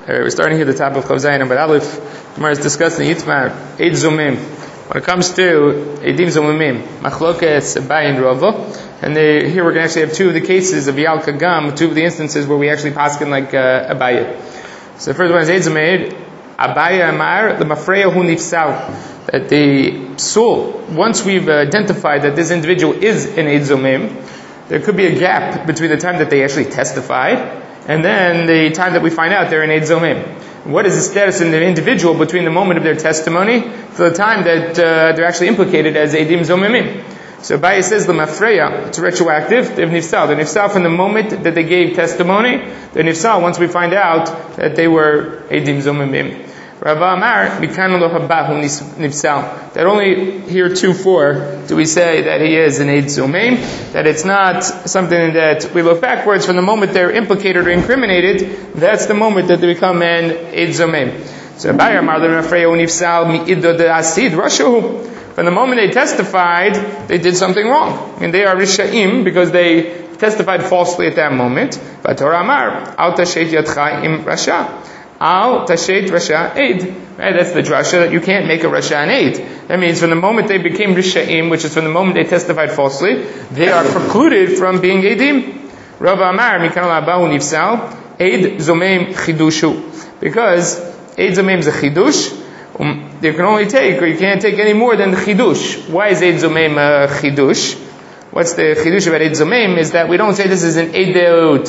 We're starting here at the top of Chav Zayin, but Aleph, Gemara is discussing Yitmar, Eid Zomim. When it comes to Eidim Zomimim, Machlokes, Abaye, and Rava, and here we're going to actually have two of the cases of Yal Kagam, two of the instances where we actually paskin like Abaye. So the first one is Eid Zomim, Abaye Amar, the Mafreya Hu Nifsal, that the psul, once we've identified that this individual is an Eid Zomim, there could be a gap between the time that they actually testified and then the time that we find out they're an Eid Zomim. What is the status in the individual between the moment of their testimony to the time that they're actually implicated as Eidim Zomimim? So Abaye says the Mafreya, it's retroactive, they're Nifsal. They're Nifsal from the moment that they gave testimony. They're Nifsal once we find out that they were Eidim Zomimim. Rava Amar, Mikan lo habahu nifsal. That only here 2:4 do we say that he is an Eid Zomim, that it's not something that we look backwards from the moment they're implicated or incriminated, that's the moment that they become an Eid Zomim. So Abaye Amar lo Mafreya nifsal mi'iddo de asid rashu. From the moment they testified, they did something wrong. And they are Rishaim because they testified falsely at that moment. But Torah Amar, Al tashet yadcha im rasha. Al tashet rasha eid. Right, that's the drasha that you can't make a rasha an eid. That means from the moment they became rishaim, which is from the moment they testified falsely, they are precluded from being eidim. Rava Amar mikan labahu nifsal eid zomeim chidushu, because eid zomeim is a chidush. You can only take, or you can't take any more than the chidush. Why is eid zomeim a chidush? What's the chidush about eid zomeim is that we don't say this is an eidut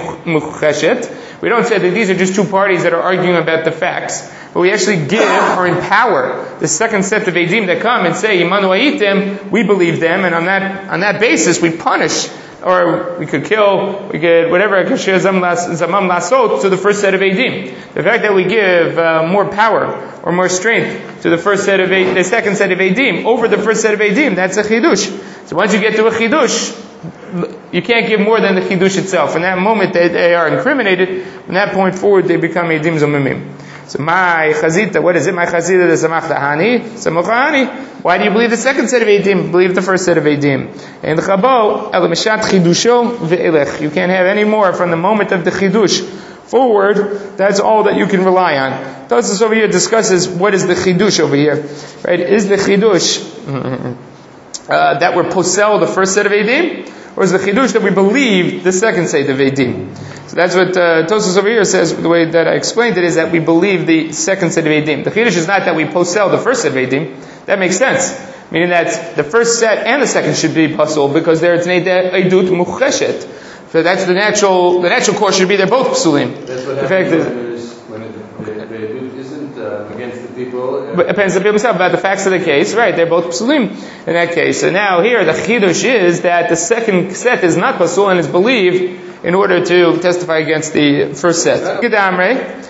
mucheshet. We don't say that these are just two parties that are arguing about the facts, but we actually give or empower the second set of Eidim that come and say, Imanu Ayitim, we believe them, and on that basis we punish, or we could kill, we could whatever, Zamam Lasot to the first set of Eidim. The fact that we give more power or more strength to the second set of Eidim over the first set of Eidim, that's a Chidush. So once you get to a Chidush, you can't give more than the chidush itself. In that moment they are incriminated. From that point forward they become Eidim Zomimim. So my chazita, what is it? My chazita the samach samochani. Why do you believe the second set of Eidim? Believe the first set of Eidim. And the chabo el mishat chidusho ve'elech. You can't have any more from the moment of the chidush forward. That's all that you can rely on. Tosfos over here discusses what is the chidush over here. Right? Is the chidush that we're posel the first set of Eidim? Or is the chidush that we believe the second set of Eidim? So that's what Tosfos over here says. The way that I explained it is that we believe the second set of Eidim. The chidush is not that we posel the first set of Eidim. That makes sense. Meaning that the first set and the second should be posel because there it's an eidut mucheshet. So that's the natural course should be they're both psulim. That's what happens when the eidut isn't against the people. But it depends on the people themselves about the facts of the case, right? They're both psulim in that case. So now here the chidush is that the second set is not pasul and is believed in order to testify against the first set. Gedamre,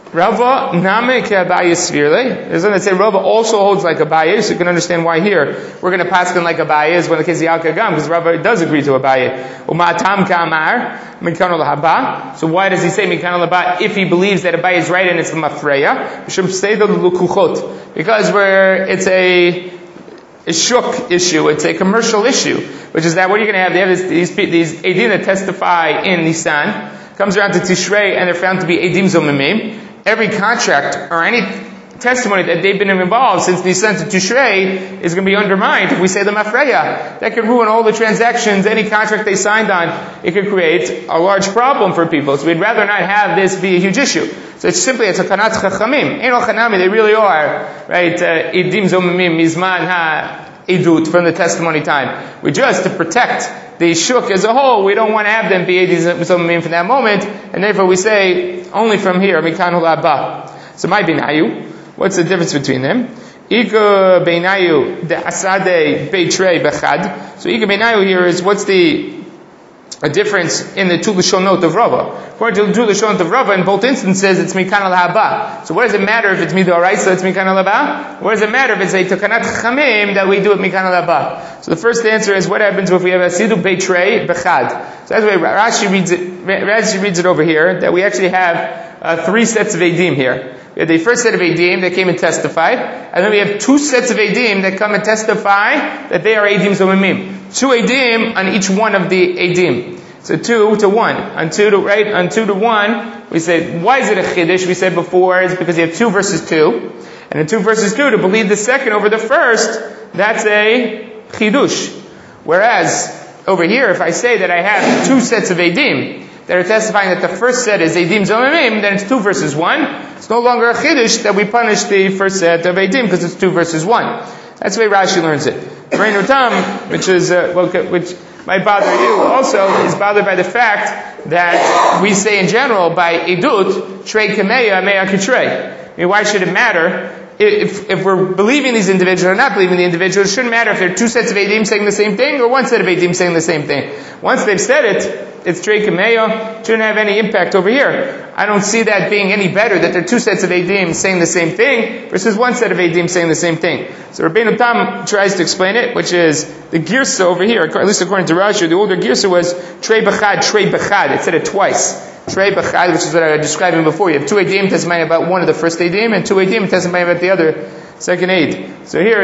Rava name ke Abaye svirle. There's one that say Rava also holds like Abaye, so you can understand why here we're going to pass them like Abaye is when the case of Yal Kagam, because Rava does agree to Abaye. Umatam kamar mikano lahaba. So why does he say mikano lahaba if he believes that Abaye is right and it's the Mafreya? Because it's a shuk issue, it's a commercial issue, which is that what are you going to have? They have these Eidim that testify in Nisan, comes around to Tishrei and they're found to be Eidim Zomimim. Every contract or any testimony that they've been involved since Nisan to Tishrei is going to be undermined if we say the Mafreya. That could ruin all the transactions, any contract they signed on. It could create a large problem for people. So we'd rather not have this be a huge issue. So it's simply a takanat chachamim. Ein chanami, they really are, right? Eidim Zomimim, mizman ha edut from the testimony time. We just, to protect the shuk as a whole, we don't want to have them be Eidim Zomimim from that moment, and therefore we say only from here, mikan hu la'aba. So my binayu, what's the difference between them? Ika beinayu de asade beitrei bechad. So Ika beinayu here is what's a difference in the two lashonot of Rava. According to the two lashonot of Rava, in both instances, it's mikan al-haba. So what does it matter if it's midoraisa, it's mikan al-haba? What does it matter if it's a takanat chamim that we do it mikan al-haba? So the first answer is what happens if we have a sidu beitrei bechad. So that's the way Rashi reads it over here, that we actually have three sets of Eidim here. We have the first set of Eidim that came and testified, and then we have two sets of Eidim that come and testify that they are Eidim Zomimim. Two Eidim on each one of the Eidim. So 2 to 1. On 2 to 1, we say, why is it a chiddush? We said before, it's because you have 2 versus 2. And in 2 versus 2, to believe the second over the first, that's a chidush. Whereas, over here, if I say that I have 2 sets of edim that are testifying that the first set is edim zomimim, then it's 2 versus 1. It's no longer a chiddush that we punish the first set of edim because it's 2 versus 1. That's the way Rashi learns it. Reinu Tam, which might bother you also, is bothered by the fact that we say in general by edut, trei kameya, meya kitrei. I mean, why should it matter? If we're believing these individuals or not believing the individuals, it shouldn't matter if there are 2 sets of edim saying the same thing or 1 set of edim saying the same thing. Once they've said it, it's trei kameya, shouldn't have any impact over here. I don't see that being any better, that there are 2 sets of edim saying the same thing versus 1 set of edim saying the same thing. So Rabbeinu Tam tries to explain it, which is the girsa over here, at least according to Rashi, the older girsa was trei bechad. It said it twice. Trei bechad, which is what I was describing before. You have 2 edim testifying about one of the first edim, and 2 edim testifying about the other second eid. So here,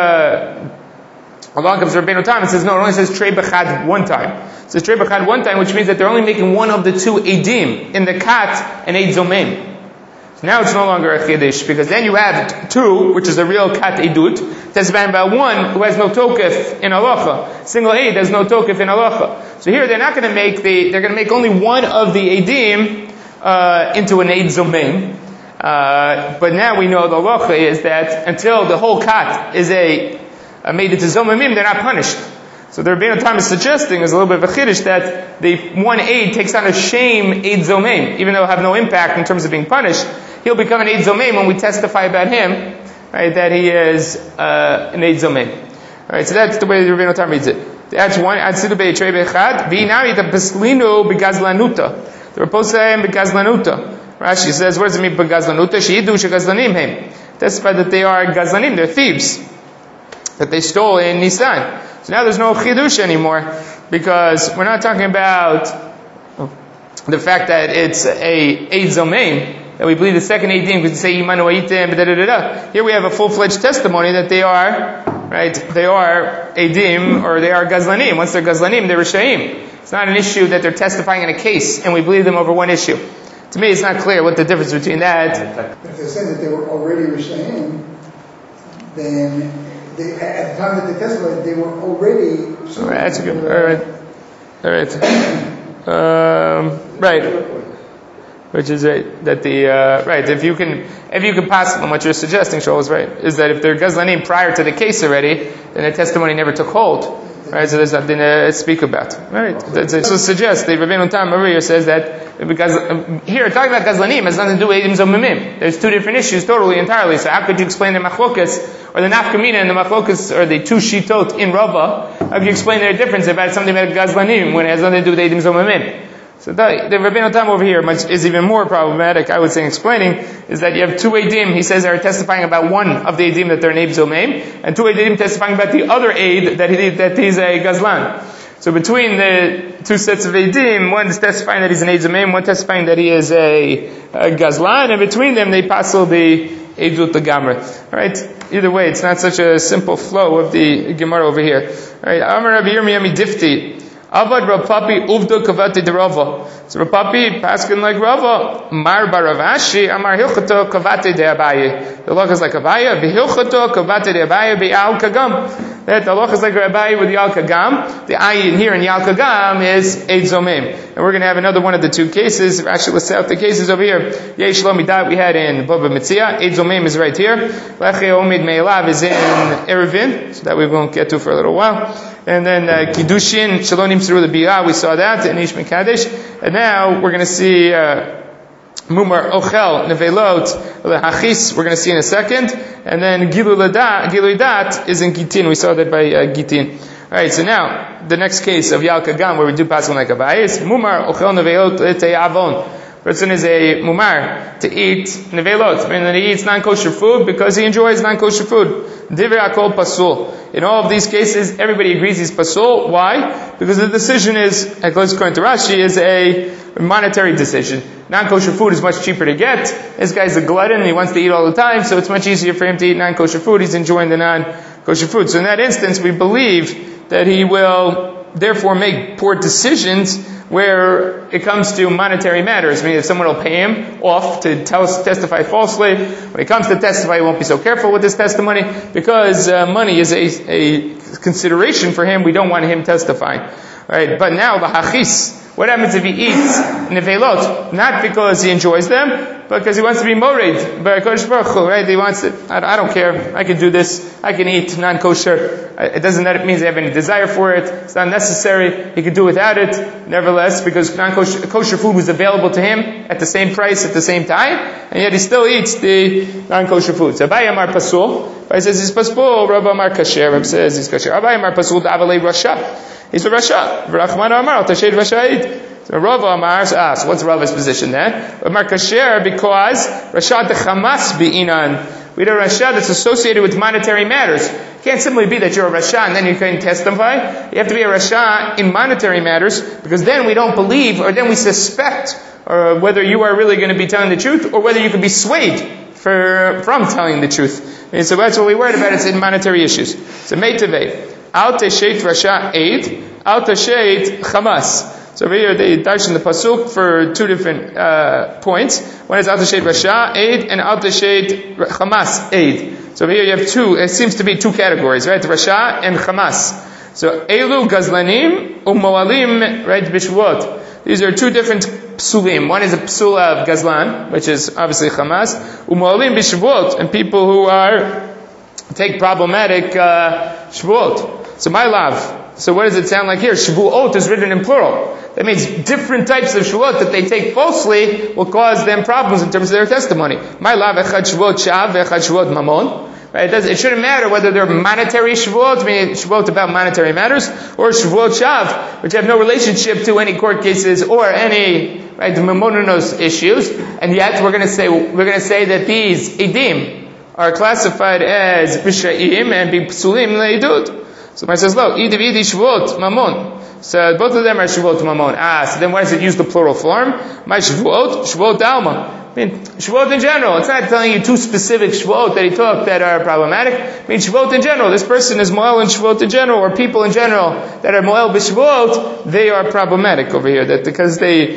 along comes Rabbeinu Tam and says, no, it only says trei bechad one time. It says trei bechad one time, which means that they're only making one of the 2 edim in the kat and eid zomem. So now it's no longer a chiddush, because then you have 2, which is a real kat edut, testifying about 1 who has no tokef in halacha. Single eid has no tokef in halacha. So here they're not going to make they're going to make only one of the edim into an eid zomem. But now we know the halacha is that until the whole kat is made into zomemim, they're not punished. So the Rabbeinu Tam is suggesting, is a little bit of a chiddush, that the one aid takes on a shame aid zomem, even though it'll have no impact in terms of being punished. He'll become an aid zomem when we testify about him, right, that he is an aid zomem. Alright, so that's the way the Rabbeinu Tam reads it. That's one. Adsidu be'etrei be'echad v'inami tapaslinu begazlanuta. The Raposayim begazlanuta. Rashi says, what does it mean begazlanuta? She'idu shegazlanim heim. Testify that they are gazlanim, they're thieves, that they stole in Nisan. So now there's no chidush anymore, because we're not talking about the fact that it's a eid zomem, that we believe the second eidim because say imanu aitim, da da da da. Here we have a full-fledged testimony that they are eidim, or they are gazlanim. Once they're gazlanim, they're rishaim. It's not an issue that they're testifying in a case and we believe them over one issue. To me, it's not clear what the difference between that. If they're saying that they were already rishaim, then at the time that they testified, they were already. Alright, that's a good. Alright. Right. Which is right, that the right. If you can possibly, what you're suggesting, Shaul, is right, is that if they're gazlanim prior to the case already, then the testimony never took hold. Right, so there's nothing to speak about. Right, so suggests the Rabbeinu Tam over here says that because here talking about gazlanim has nothing to do with edim zomimim. There's 2 different issues totally entirely. So how could you explain the machlokas or the nafkamina and the machlokas or the 2 shitot in Rava? How could you explain their difference about something about gazlanim when it has nothing to do with edim zomimim? So the Rabbeinu Tam over here is even more problematic, I would say, in explaining, is that you have 2 edim, he says, are testifying about one of the edim that they're an eid zomem, and 2 edim testifying about the other eid that he's a gazlan. So between the 2 sets of edim, one is testifying that he's an eid zomem, one testifying that he is a gazlan, and between them they passel the eidut legamre. Alright? Either way, it's not such a simple flow of the Gemara over here. Alright? Amar Rabbi Yirmiyah midifti. Avad Rav Papi uvdo kavate de Rava. So Rav Papi paskin like Rava. Mar baravashi amar hilchato kavate de Abaye. The halacha is like Abaye. Behilchato kavate de Abaye be'al kagam. That the halacha is like Abaye with Yal Kagam. The ayin here in Yal Kagam is eid zomem. And we're going to have another one of the 2 cases. Rashi lists out the cases over here. Yesh lo midat we had in Bava Metzia. Eid zomem is right here. Leche omid me'elav is in Erevin. So that we won't get to for a little while. And then Kiddushin, Shalonim Siru the Biyah, we saw that in Ish Mekadesh. And now we're going to see Mumar Ochel Nevelot Hachis, we're going to see in a second. And then Gilui Dat is in Gitin, we saw that by Gitin. Alright, so now the next case of Yal Kagam, where we do pass on like Abaye, is Mumar Ochel Nevelot Te'avon. Person is a mumar to eat nevelot, meaning that he eats non-kosher food because he enjoys non-kosher food. Divrei hakol pasul. In all of these cases, everybody agrees he's pasul. Why? Because the decision is, according to Rashi, is a monetary decision. Non-kosher food is much cheaper to get. This guy's a glutton, he wants to eat all the time, so it's much easier for him to eat non-kosher food. He's enjoying the non-kosher food. So in that instance, we believe that he will therefore make poor decisions where it comes to monetary matters. I mean, if someone will pay him off to testify falsely, when he comes to testify, he won't be so careful with his testimony because money is a consideration for him. We don't want him testifying. Right? But now, the hachis, what happens if he eats nevelot? Not because he enjoys them, but because he wants to be mored by Kodesh Baruch Hu, right? He wants it. I don't care. I can do this. I can eat non-kosher. It doesn't mean they have any desire for it. It's not necessary. He could do without it. Nevertheless, because non-kosher food was available to him at the same price at the same time, and yet he still eats the non-kosher food. So Abaye Amar Pasul. Abaye says he's pasul. Rav Amar Kasher. Rav says he's kasher. Abaye Amar Pasul Da'avalei Rasha. He's a Rasha. V'Rachman Amar Al Tashed Rasha'id. So Rav Amar asks, what's Rav's position then? Amar Kasher, because Rasha de Chamas Bi'inan. We have a Rasha that's associated with monetary matters. It can't simply be that you're a Rasha and then you can testify. You have to be a Rasha in monetary matters, because then we don't believe, or then we suspect, whether you are really going to be telling the truth, or whether you could be swayed from telling the truth. And so that's what we worried about. It's in monetary issues. So Meitaveh. Al Teshet Rasha Eid, Al Teshet Chamas. So over here they darshan the pasuk for two different points. One is Al Teshet Rasha Eid and Al Teshet Chamas Eid. So over here you have two, it seems to be two categories, right? Rasha and Chamas. So Elu Gazlanim Umoalim, right, Bishvot. These are two different psulim. One is a psula of Gazlan, which is obviously Chamas. Umoalim Bishvot, and people who take problematic Shvuot. So my love. So what does it sound like here? Shvuot is written in plural. That means different types of shvuot that they take falsely will cause them problems in terms of their testimony. My love, echad shvuot shav, echad shvuot mamon. Right? It shouldn't matter whether they're monetary shvuot, meaning shvuot about monetary matters, or shvuot shav, which have no relationship to any court cases or any, right, the mamonos issues. And yet we're going to say that these edim are classified as b'sha'im and b'psulim le'idut. So the says, "Lo, idi shvuot mamon." So both of them are shvuot mamon. So then why does it use the plural form? My shvuot dalma. I mean, shvuot in general. It's not telling you two specific shvuot that he took that are problematic. I mean, shvuot in general. This person is moel in shvuot in general, or people in general that are moel b'shvuot, they are problematic over here. That because they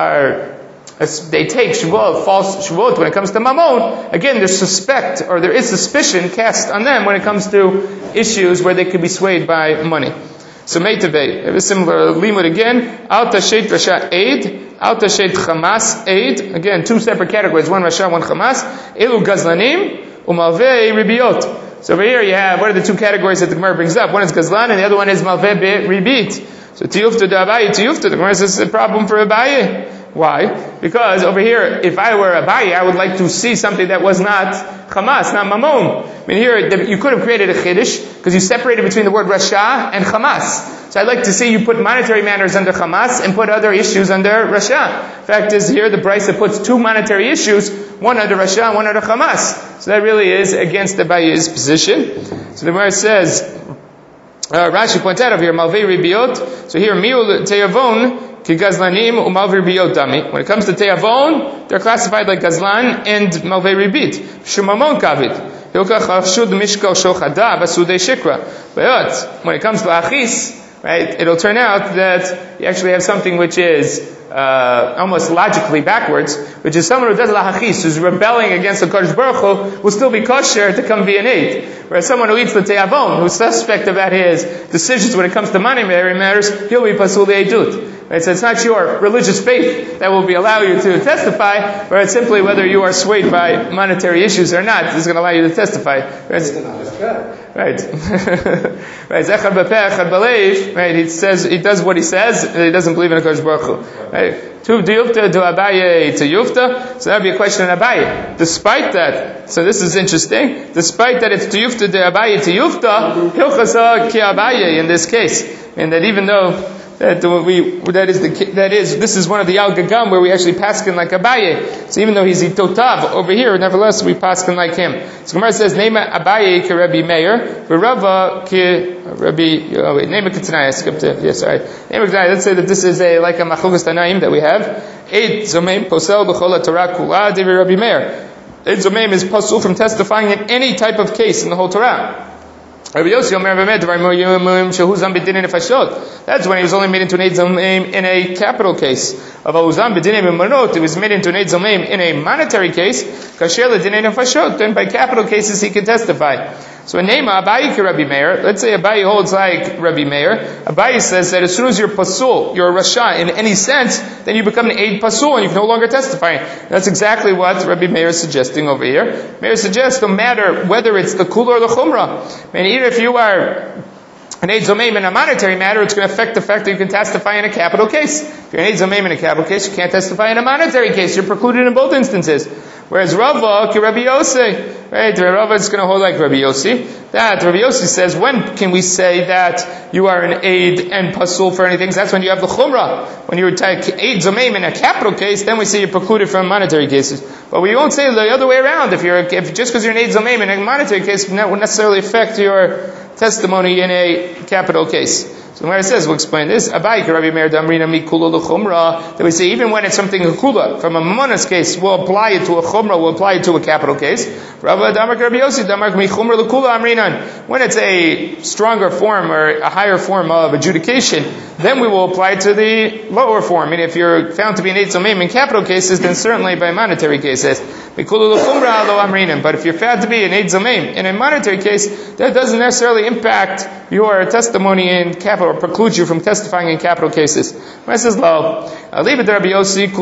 take shvuot, false shvuot when it comes to mamon. Again, there is suspicion cast on them when it comes to issues where they could be swayed by money. So Meitaveh, a similar limud again. Al Tashet Rasha Eid, Al Tashet Chamas Eid. Again, two separate categories: one Rasha, one Chamas. Elu Gazlanim Umalvei Ribiot. So over here you have, what are the two categories that the Gemara brings up? One is Gazlan and the other one is Malvei Ribit. So Tiyufta de Abaye, Tiyufta. The Gemara says it's a problem for Abaye. Why? Because over here, if I were Abaye, I would like to see something that was not Chamas, not Mamon. I mean, here, you could have created a Chiddush, because you separated between the word Rasha and Chamas. So I'd like to see you put monetary matters under Chamas and put other issues under Rasha. Fact is here, the Brisa puts two monetary issues, one under Rasha and one under Chamas. So that really is against Abaye's position. So the Gemara says, Rashi points out over here, Malvei Ribiot. So here, Miul Teyavon, Ki Gazlanim u'Malvei Ribiyot dami. When it comes to Teyavon, they're classified like Gazlan and Malvei Ribit. Shumamon Kavit. But when it comes to Achis, right, it'll turn out that you actually have something which is almost logically backwards, which is someone who does lahachis, who's rebelling against the Kodesh Baruch Hu, will still be kosher to come be an aid. Whereas someone who eats the te'avon, who's suspect about his decisions when it comes to monetary matters, he'll be pasul le'edut. Right? So it's not your religious faith that will allow you to testify, but it's simply whether you are swayed by monetary issues or not. This is going to allow you to testify. Right. Right. Zechar b'peh, echad b'leiv. Right. He says, he does what he says, and he doesn't believe in a Kodesh Baruch Hu. Right. Tu diyufta du Abaye to yufta. So that would be a question on Abaye. Despite that, so this is interesting. Despite that it's tu yufta du Abaye to yufta, hilchasa ki Abaye in this case. And that even though this is one of the Al Gagam where we actually paskin like Abaye. So even though he's Itotav over here, nevertheless we paskin like him. So Gemara says, Nema Abaye ki Rabbi Meir, V'Rava ki Rabbi, Nema Ketanai, I skipped it, yes, sorry. Nema Ketanai, let's say that this is like a Machlokas Tanaim that we have. Eid Zomeim Posel B'chol HaTorah Kula Devi Rabbi Meir. Eid Zomeim is pasul from testifying in any type of case in the whole Torah. Rabbi Yossi Omer Bemet that's when he was only made into an Eid Zomim in a capital case. Of Uzam B'dinei B'manot, it was made into an Eid Zomim in a monetary case. Kasher L'dinei Nefashot, then by capital cases he can testify. So in Nema, Abayi ki Rabbi Meir, let's say Abayi holds like Rabbi Meir. Abayi says that as soon as you're pasul, you're a rasha in any sense, then you become an Eid pasul and you can no longer testify. That's exactly what Rabbi Meir is suggesting over here. Meir suggests no matter whether it's the kula or the chumrah, and even if you are an Eid Zomeim in a monetary matter, it's going to affect the fact that you can testify in a capital case. If you're an Eid Zomeim in a capital case, you can't testify in a monetary case. You're precluded in both instances. Whereas Rava, ki Rabbi Yossi, right? Rava is going to hold like Rabbi Yossi. That Rabbi Yossi says, when can we say that you are an Eid and pasul for anything? So that's when you have the chumrah. When you take Eid Zomeim in a capital case, then we say you're precluded from monetary cases. But we won't say the other way around. If just because you're an Eid Zomeim in a monetary case, that would necessarily affect your testimony in a capital case. So where it says, we'll explain this. Abayi ki Rabbi Meir damrina mi kula l'chumra. That we say even when it's something a kula, from a mamonas case, we'll apply it to a chumra, we'll apply it to a capital case. Rabbi damar Rabbi Yossi damar mi chumra l'kula amrinan. When it's a stronger form or a higher form of adjudication, then we will apply it to the lower form. And if you're found to be an Eid Zomim in capital cases, then certainly by monetary cases. But if you're found to be an Eid Zomim in a monetary case, that doesn't necessarily impact your testimony in capital, or precludes you from testifying in capital cases. It says, according to Rabbi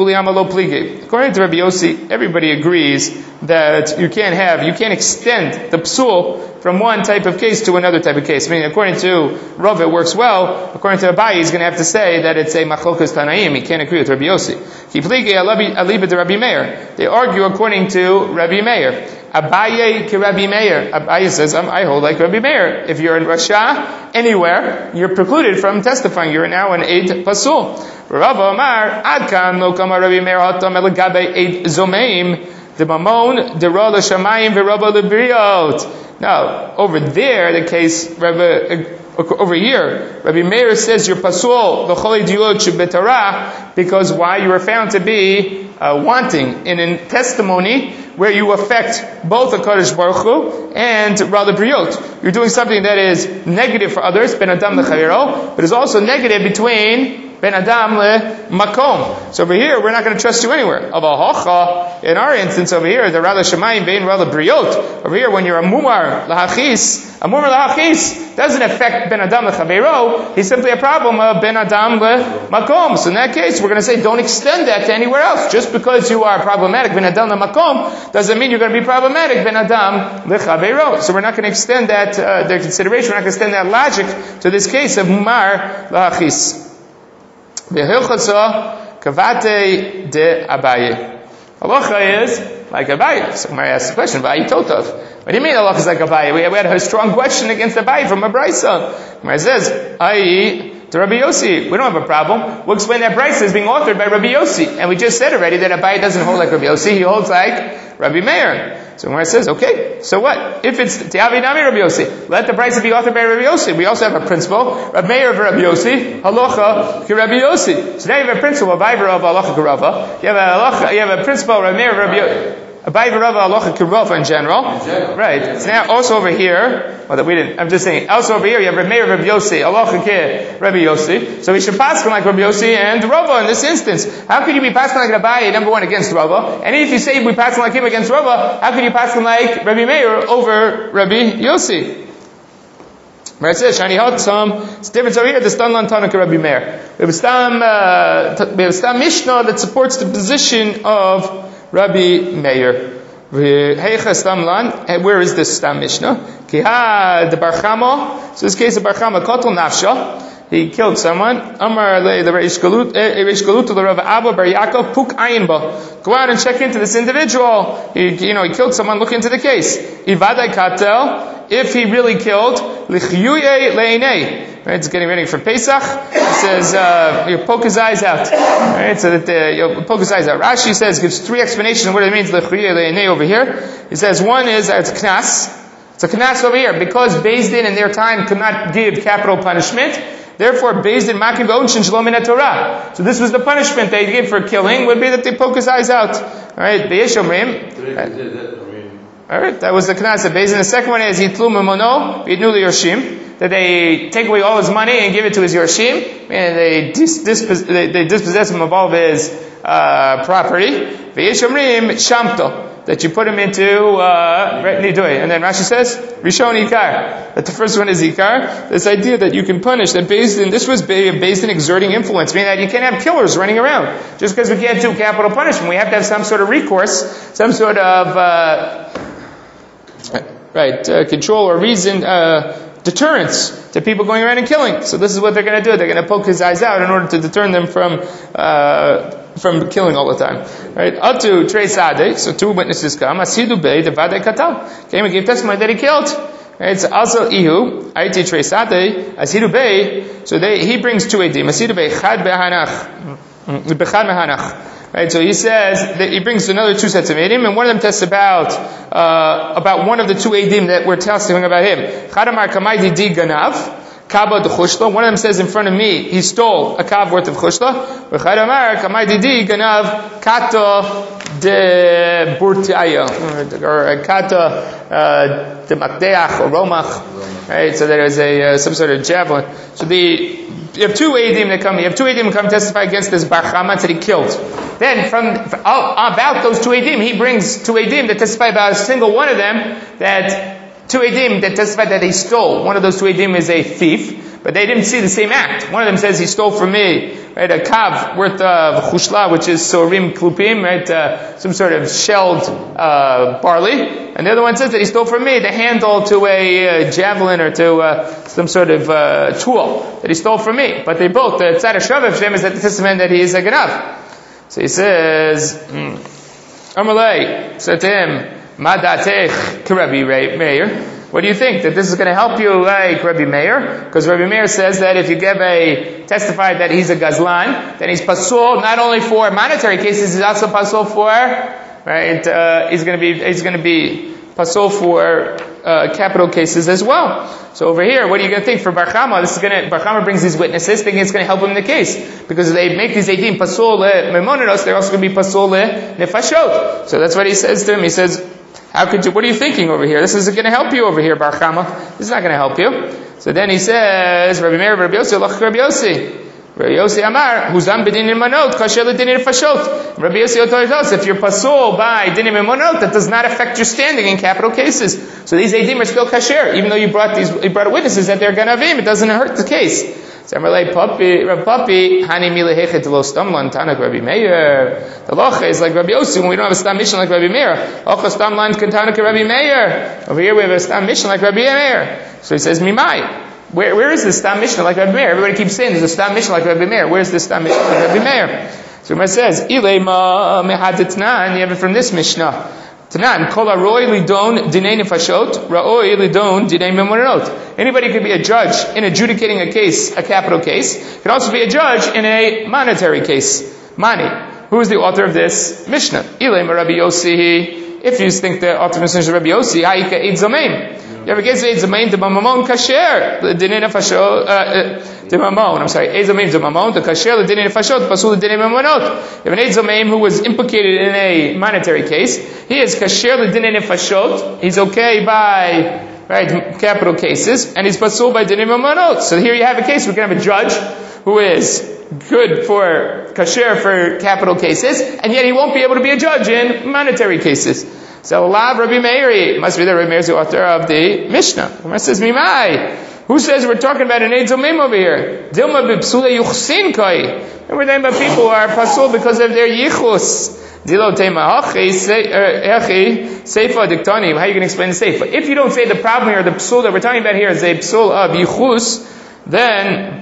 Yossi, everybody agrees that you can't extend the psul from one type of case to another type of case. I mean, according to Rav, it works well. According to Abayi, he's going to have to say that it's a machlokas tanaim. He can't agree with Rabbi Yossi. They argue according to Rabbi Meir. Abaye ki Rabbi Meir. Abaye says, I hold like Rabbi Meir. If you're in Rasha, anywhere, you're precluded from testifying. You're now an Eid Pasul. Rav Omar, Adkan lo kama Rabbi Meir hatam elagabe Eid Zomeim, the mamon, the ra l'shamayim, v'rabba l'briot. Now, over there, the case, over here, Rabbi Meir says you're pasul l'chol idiot shebetara, because why? You were found to be wanting in a testimony where you affect both the Kadosh Baruch Hu and Ra L'Briot. You're doing something that is negative for others, Ben Adam L'Chaviro, but is also negative between Ben Adam L'Makom. So over here, we're not going to trust you anywhere. In our instance over here, the Ra L'Shamayim Bein Ra L'Briot. Over here, when you're a Mumar L'Hachis doesn't affect Ben Adam L'Chaviro. He's simply a problem of Ben Adam L'Makom. So in that case, we're going to say don't extend that to anywhere else. Just because you are problematic Ben Adam L'Makom doesn't mean you're going to be problematic Ben Adam L'Chaviro. So we're not going to extend that, their consideration, we're not going to extend that logic to this case of Mumar L'Hachis. V'hilchasa kavate de Abaye. Halacha is like Abaye. So I asked the question, Abaye Totov. What do you mean halacha is like Abaye? We had a strong question against Abaye from a Brisa. It says, to Rabbi Yossi, we don't have a problem. We'll explain that Brisa is being authored by Rabbi Yossi. And we just said already that Abaye doesn't hold like Rabbi Yossi, he holds like Rabbi Meir. So Gemara says, okay, so what? If it's Tiavi Nami Rabbi Yossi, let the Brisa be authored by Rabbi Yossi. We also have a principle, Rabbi Meir of Rabbi Yossi, halacha ki Rabbi Yossi. So now you have a principle of Abaye of halacha ki Rava. You have a principle, Rabbi Meir of Rabbi Yossi. Abaye Rava halacha ki Rava in general. Right. So now also over here, I'm just saying, also over here you have Rabbi Meir of Rabbi Yossi, halacha ki Rabbi Yossi. So we should pass like Rabbi Yossi and Rava in this instance. How could you be passing like Abaye, number one, against Rava? And if you say we pass like him against Rava, how could you pass like Rabbi Meir over Rabbi Yossi? Where it says, Shani Hotzam, it's different over here, the Stan Lantana ki Rabbi Meir. We have a Stam Mishnah that supports the position of Rabbi Meir. Where is this Stam Mishnah? Kiha the Barchama. So this case of Barchama, Kotel Nafsha. He killed someone. Amar le the Reish Galut to the Rav Abba Bar Yaakov Puk Ayin Ba. Go out and check into this individual. He killed someone. Look into the case. Ivadai Katel. If he really killed, Lichyuye Leinei. Right, it's getting ready for Pesach. He says, you poke his eyes out. Right, so that you poke his eyes out. Rashi says, gives three explanations of what it means, Lichyuye Leinei over here. He says, one is it's knas. It's a knas over here. Because Beis Din in their time could not give capital punishment, therefore Beis Din makim v'onshin shelo min Torah. So this was the punishment they give for killing, would be that they poke his eyes out. Alright, Be'esh Omrim. Alright, that was the Knas Beis Din. The second one is Yitlu Memono, Yitnu Yorshim, that they take away all his money and give it to his Yorshim, and they dispossess him of all of his property. V'yeshomrim Shamto, that you put him into Nidui. And then Rashi says, Rishon Ikar, that the first one is Ikar. This idea that you can punish, that Beis Din, this was Beis Din exerting influence, meaning that you can't have killers running around. Just because we can't do capital punishment, we have to have some sort of recourse, some sort of control or reason, deterrence to people going around and killing. So this is what they're going to do. They're going to poke his eyes out in order to deter them from killing all the time. Right? Atu Trei Sadeh, so two witnesses come. Asidu Bey, the Vadei Katal, came and gave testimony that he killed. Right? So also Ihu, Aiti Trei Sadeh, Asidu Bey, so he brings two edim. Asidu Bey, Chad Behanach, Bechad Mehanach. Right, so he says that he brings another two sets of edim, and one of them tests about one of the two edim that we're testing about him. Chadamar Kamaidi Di Ganav, Kaba de Chushla. One of them says in front of me, he stole a kav worth of Chushla. Chadamar Kamaidi Di Ganav, Kato de Burtaya, or Kato de Makdeach or Romach. Right, so there is some sort of javelin. So you have two edim that come. You have two edim come testify against this Bar Chama that he killed. Then about those two edim, he brings two edim that testify about a single one of them, that two edim that testify that he stole. One of those two edim is a thief, but they didn't see the same act. One of them says he stole from me, right, a kav worth of chushla, which is sorim klupim, right, some sort of shelled barley. And the other one says that he stole from me the handle to a javelin or to some sort of tool that he stole from me. But they both, the tzad hashava of Shem is that the testament that he is a ganav. So he says, Amalei said to him, Ma datech k'Rabbi Meir. What do you think? That this is going to help you like Rabbi Meir? Because Rabbi Meir says that if you give testify that he's a gazlan, then he's pasul not only for monetary cases, he's also pasul for, right, he's going to be pasul for capital cases as well. So over here, what are you going to think for Bar Chama? Bar Chama brings these witnesses, thinking it's going to help him in the case. Because they make these 18 pasul memoneros, they're also going to be pasul nefashot. So that's what he says to him. He says, what are you thinking over here? This isn't going to help you over here, Bar Chama. This is not going to help you. So then he says, Rabbi Meir, Rabbi Yossi, Lach Rabbi Yossi. Rabbi Yossi Amar, Huzam b'dinin manot, kasher l'dinin fashot. Rabbi Yossi told us, if you're pasul by dinin manot, that does not affect your standing in capital cases. So these edim are still kasher, even though you brought witnesses that they're ganavim, it doesn't hurt the case. So Amalei Papi, Hani milehechet lo stam lan tanak Rabbi Meir. The locha is like Rabbi Yossi when we don't have a stam mission like Rabbi Meir. Ocha stam lan kantanak Rabbi Meir. Over here we have a stam mission like Rabbi Meir. So he says, Mimai. Where is this Stam Mishnah like Rabbi Meir? Everybody keeps saying there's a Stam Mishnah like Rabbi Meir. Where's this Stam Mishnah like Rabbi Meir? So Rabbi says, Ilema mehadetnan, you have it from this Mishnah. Tanan, kol aroi lidon dinei nefashot, ra'oi lidon dinei memonot. Anybody could be a judge in adjudicating a case, a capital case. Could also be a judge in a monetary case. Mani. Who is the author of this Mishnah? Ilema Rabbi Yossi. If you think the author of this Mishnah is Rabbi Yossi, ha'ika eid zomein. You ever get Eizamein de Mamon kasher the dinei nefashot de Mamon? I'm sorry, Eizamein de Mamon the kasher the dinei nefashot pasul the dinei mamonot. You have an Eizamein who was implicated in a monetary case. He is kasher the dinei nefashot. He's okay by capital cases, and he's pasul by dinei mamonot. So here you have a case. We can have a judge who is good for kasher for capital cases, and yet he won't be able to be a judge in monetary cases. So Allah Rabbi Meir must be that Rabbi Meir is the author of the Mishnah. Gemara says, Mimai. Who says we're talking about an Eid Zomim over here? Dilma b'psula yuchsin koi. And we're talking about people who are pasul because of their yichus. Dilo tema hachi seifa diktani. How are you going to explain the seifa? If you don't say the problem here, the psul that we're talking about here is a psul of yichus, then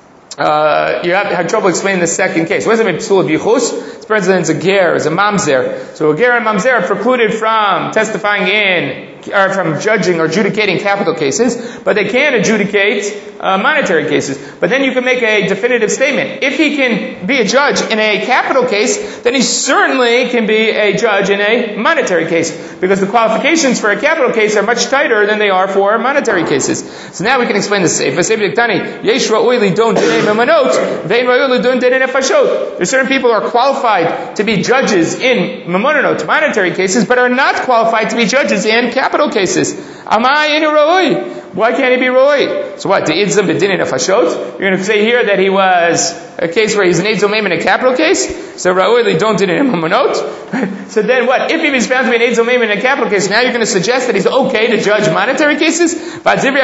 you have trouble explaining the second case. What does it mean, psul of yichus? For instance, a ger is a mamzer. So a ger and mamzer are precluded from testifying or from judging or adjudicating capital cases, but they can adjudicate monetary cases. But then you can make a definitive statement. If he can be a judge in a capital case, then he certainly can be a judge in a monetary case, because the qualifications for a capital case are much tighter than they are for monetary cases. So now we can explain the seifa. Seifa diktani, yesh ra'oi lidon dinei There's certain people who are qualified to be judges in mamonot, monetary cases, but are not qualified to be judges in capital cases. Why can't he be roi? So what? You're going to say here that he was a case where he's an Eid Zomem in a capital case? So roi don't din in mamonot. So then what? If he was found to be an Eid Zomem in a capital case, now you're going to suggest that he's okay to judge monetary cases? Even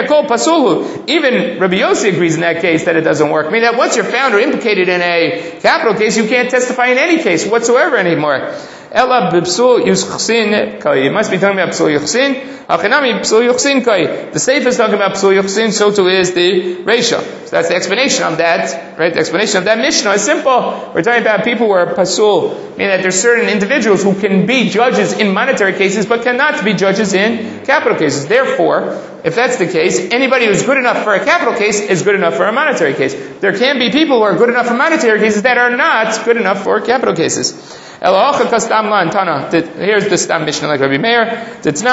Rabbi Yossi agrees in that case that it doesn't work. I mean that once you're found or implicated in a capital case, you can't testify in any case whatsoever anymore. Ella b'psul yuchsin kai. You must be talking about psul yuchsin. Achinami psul yuchsin kai. The Sefer is talking about psul yuchsin, so too is the Reisha. So that's the explanation of that, right? The explanation of that Mishnah is simple. We're talking about people who are pasul, meaning that there's certain individuals who can be judges in monetary cases, but cannot be judges in capital cases. Therefore, if that's the case, anybody who's good enough for a capital case is good enough for a monetary case. There can be people who are good enough for monetary cases that are not good enough for capital cases. Here's the Stam Mishnah like Rabbi Meir. These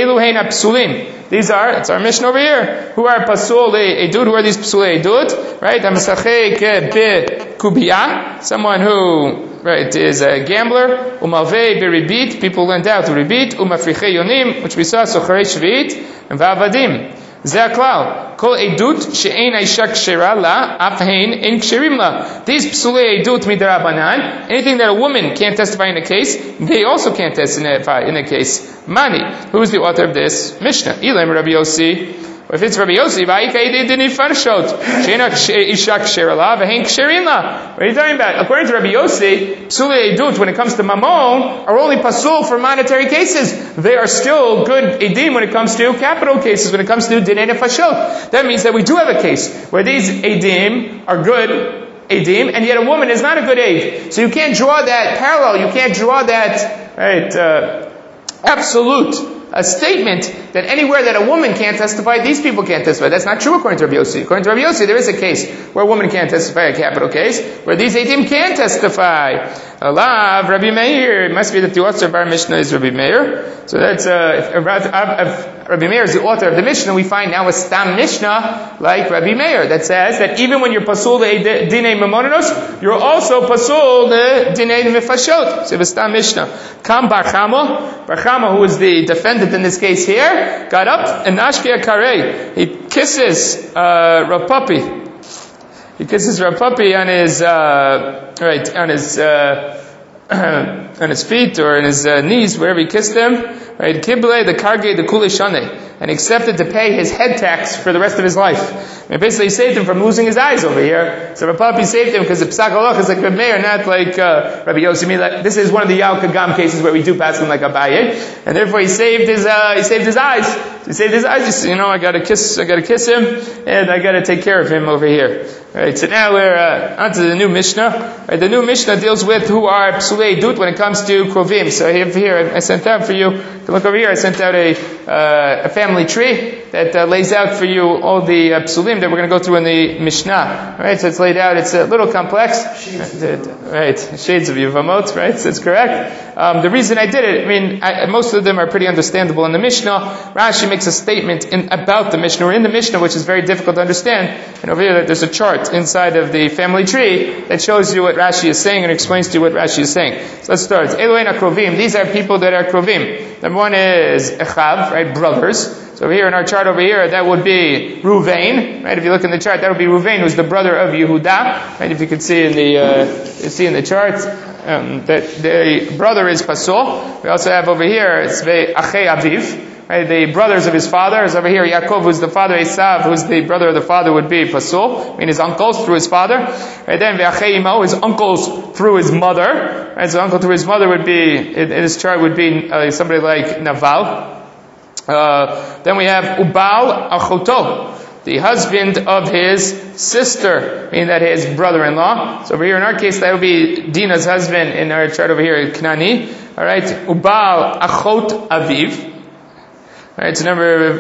are, it's our Mishnah over here. Who are pasul edut? Who are these pasul edut? Right? Someone who, right, is a gambler. Umalvei beribit. People lend out to ribit. Umafrichei yonim, which we saw, socharei shvi'it, and va'avadim. זה הכלל. כל עדות שאין האישה כשרה לה, אף הן אין כשרים לה. These פסולי עדות מדרבנן, anything that a woman can't testify in a case, they also can't testify in a case. Mani, who is the author of this Mishnah? Ilam Rabbi Yossi. If it's Rabbi Yossi, what are you talking about? According to Rabbi Yossi, psulei edut, when it comes to mamon, are only pasul for monetary cases. They are still good edim when it comes to capital cases, when it comes to dinei nefashot. That means that we do have a case where these edim are good edim, and yet a woman is not a good aid. So you can't draw that parallel, you can't draw that, right, absolute a statement that anywhere that a woman can't testify, these people can't testify. That's not true according to Rabbi Yossi. According to Rabbi Yossi, there is a case where a woman can't testify, a capital case, where these edim can testify. Allah, Rabbi Meir, it must be that the author of our Mishnah is Rabbi Meir. So that's, if Rabbi Meir is the author of the Mishnah, we find now a Stam Mishnah like Rabbi Meir that says that even when you're pasul the dinei mamonos, you're also pasul the dinei mefashot. So the Stam Mishnah. Kam Bar Chama, who is the defendant in this case here, got up and Nashkia Karei. He kisses Rav Papi. He kisses Rav Papi on his on his feet or on his knees, wherever he kissed him. Right, Kible the Karge the Kule Shane, and accepted to pay his head tax for the rest of his life. And basically, he saved him from losing his eyes over here. So Rav Papi saved him because the Psak Halach is like Rabbi Meir, not like Rabbi Yossi. I mean, this is one of the Yal Kagam cases where we do pass him like Abaye, and therefore he saved his eyes. He saved his eyes. He said, I got to kiss him, and I got to take care of him over here. Right. So now we're onto the new Mishnah. Right, the new Mishnah deals with who are psulei edut when it comes to krovim. So here I sent out for you. To look over here, I sent out a family tree that lays out for you all the psulim that we're going to go through in the Mishnah. Right, so it's laid out. It's a little complex. Right, shades of Yevamot. Right, so it's correct. The reason I did it, most of them are pretty understandable in the Mishnah. Rashi makes a statement about the Mishnah, or in the Mishnah, which is very difficult to understand. And over here, there's a chart inside of the family tree that shows you what Rashi is saying and explains to you what Rashi is saying. So let's start. Elohein HaKrovim. These are people that are Krovim. Number one is Echav, right, brothers. So over here in our chart over here, that would be Ruvain, right? If you look in the chart, that would be Ruvain, who's the brother of Yehuda, right? If you could see in the chart, that the brother is Pasul. We also have over here, it's Achei Aviv. Right, the brothers of his father is over here. Yaakov, who's the father. Esav, who's the brother of the father, would be Pasul. I mean, his uncles through his father. Right, then Ve'achei Imo, his uncles through his mother. Right, so uncle through his mother would be, in his chart would be somebody like Naval. Then we have Ubal Achoto, the husband of his sister, meaning that his brother-in-law. So over here in our case, that would be Dina's husband. In our chart over here, Knani. All right, Ubal Achot Aviv. Right, so the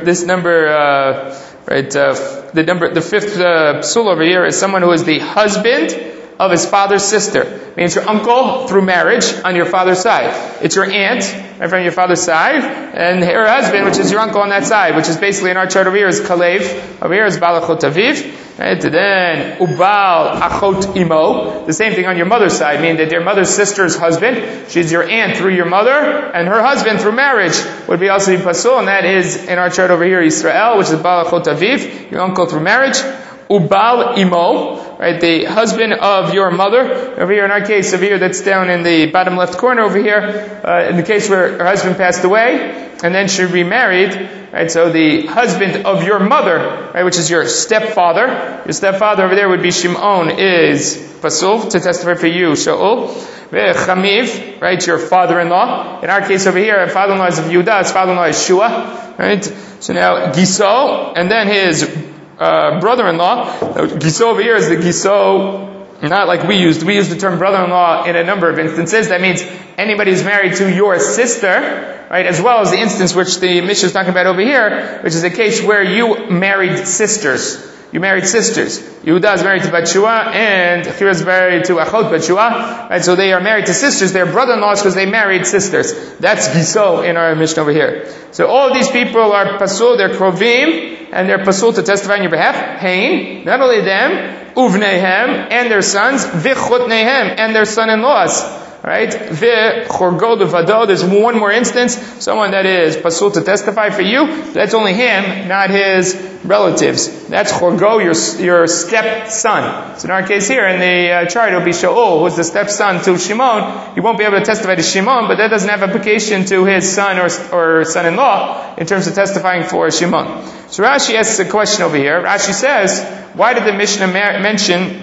fifth psul over here is someone who is the husband of his father's sister. It means your uncle through marriage on your father's side. It's your aunt from your father's side, and her husband, which is your uncle on that side, which is basically in our chart over here is Kalev. Over here is Balachot Aviv. Right? And then ubal achot imo, the same thing on your mother's side, meaning that your mother's sister's husband, she's your aunt through your mother, and her husband through marriage would be also be pasul, and that is in our chart over here, Israel, which is bal achot aviv, your uncle through marriage. Ubal imo, right, the husband of your mother. Over here in our case, over here, that's down in the bottom left corner over here, in the case where her husband passed away, and then she remarried, right, so the husband of your mother, right, which is your stepfather over there would be Shimon, is pasul, to testify for you, Shaul. Chamiv, right, your father-in-law. In our case over here, our father-in-law is of Yehuda, his father-in-law is Shua, right? So now, Giso, and then his brother-in-law. Giso over here is the Giso, not like we used. We use the term brother-in-law in a number of instances. That means anybody who's married to your sister, right, as well as the instance which the Mishnah is talking about over here, which is a case where you married sisters. You married sisters. Yehuda is married to Batshua, and Chira is married to Achot Batshua. Right, so they are married to sisters. They're brother-in-laws because they married sisters. That's Giso in our Mishnah over here. So all of these people are pasul, they're krovim, and they're pasul to testify on your behalf. Hein, not only them, uvneihem, and their sons, vichutneihem, and their son-in-laws. Right? Chorgo levado. There's one more instance. Someone that is pasul to testify for you. That's only him, not his relatives. That's Chorgo, your stepson. So in our case here, in the chart, it'll be Shaul, who's the stepson to Shimon. He won't be able to testify to Shimon, but that doesn't have application to his son or son-in-law in terms of testifying for Shimon. So Rashi asks a question over here. Rashi says, why did the Mishnah mention